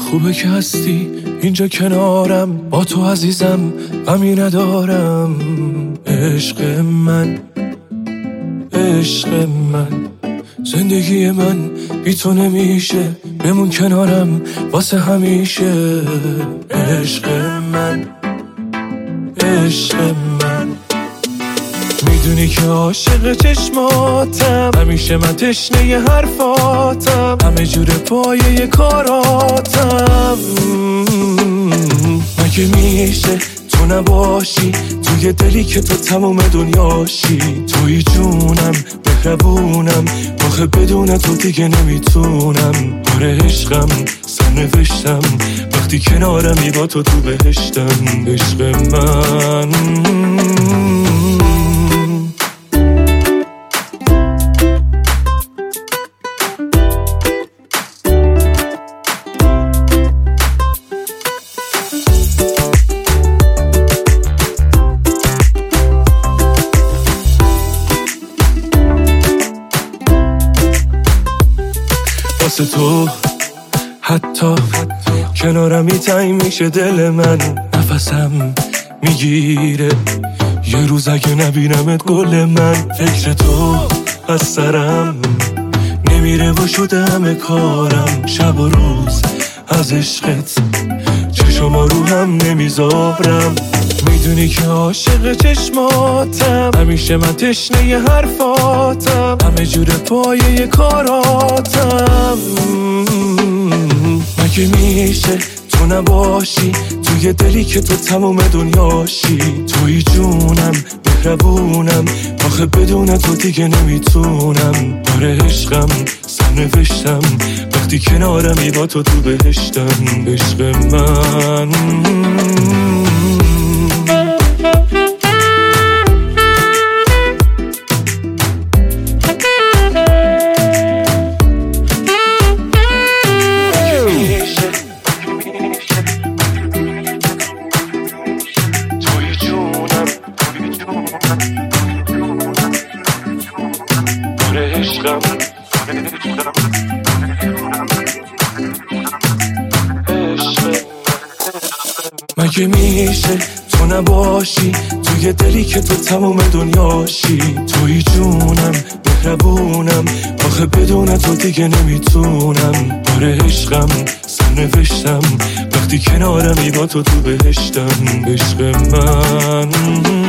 خوبه که هستی اینجا کنارم، با تو عزیزم غمی ندارم. عشق من، عشق من، زندگی من بی تو نمیشه، بمون کنارم واسه همیشه. عشق من، عشق من، میدونی که عاشق چشماتم، همیشه من تشنه حرفاتم، همه جور پایه کاراتم. مگه میشه تو نباشی توی دلی که تو تموم دنیاشی؟ توی جونم، مهربونم، آخه بدون تو دیگه نمیتونم. آره عشقم، سرنوشتم، وقتی کنارمی با تو بهشتم. عشق من، واسه تو حتی کنارمی تنگ میشه دل من، نفسم میگیره یه روز اگه نبینمت گل من. فکر تو از سرم نمیره و شده همه کارم، شب و روز از عشقت چشما رو هم نمیذارم. میدونی که عاشق چشماتم، همیشه من تشنه حرفاتم، همه جور پایه کاراتم. مگه میشه تو نباشی توی دلی که تو تموم دنیاشی؟ توی جونم، مهربونم، آخه بدون تو دیگه نمیتونم. آره عشقم، سرنوشتم، وقتی کنارمی با تو بهشتم. عشق من، مگه میشه تو نباشی توی دلی که تو تموم دنیاشی؟ توی جونم، مهربونم، آخه بدون تو دیگه نمیتونم. آره عشقم، سرنوشتم، وقتی کنارمی با تو بهشتم. عشق من.